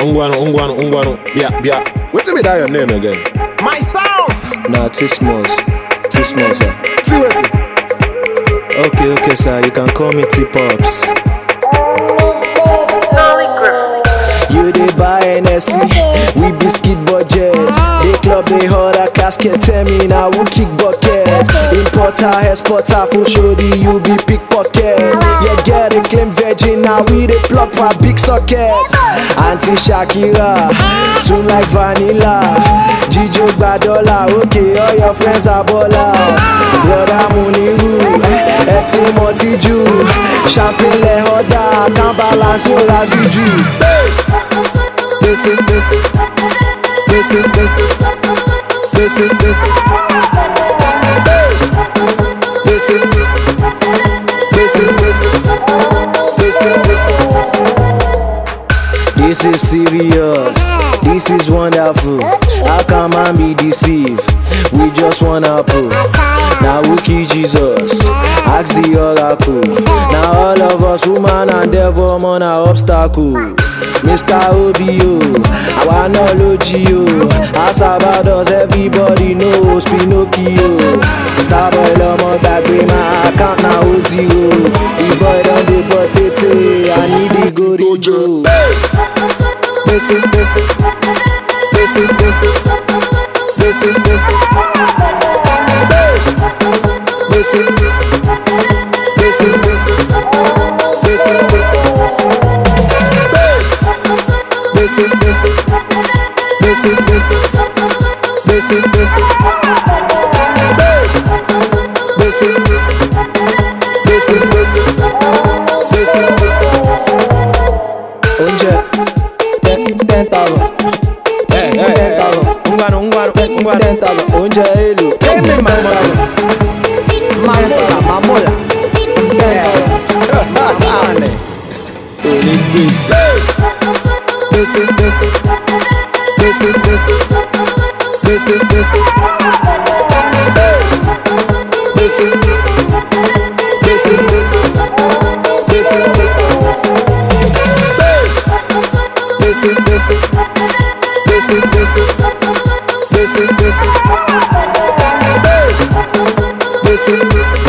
Ungwano. Yeah. What's be that your name again? My styles. Nah, Tismos, sir. See what? Okay, sir. You can call me T-Pops. You dey buy NSC, we biscuit budget. They club, they order casket, tell me now who kick bucket. Importer, exporter, for sure the you be pickpocket. You get a claim virgin, now we dey plug for big socket. Auntie Shakira, too like vanilla. Jijo Badola, okay, all your friends are ballers. Brother Muniru, Etimo Tiju, Champagne le hoda, can't balance your la viju. Listen. This is serious, this is wonderful. How can man be deceived? We just wanna prove. Now we kill Jesus, ask the oracle. Now all of us, woman and devil, man are obstacle. Mr. OBO, our knowledge you. As about us, everybody knows Pinocchio. Starboy Lomo back with my account now 0. The boy done the potato, I need the go to Joe. Listen. Onje 10,000. Ungwano 10,000. Onje elu. Eme mandalo. Mamola. 10,000. Only this. Listen. Listen.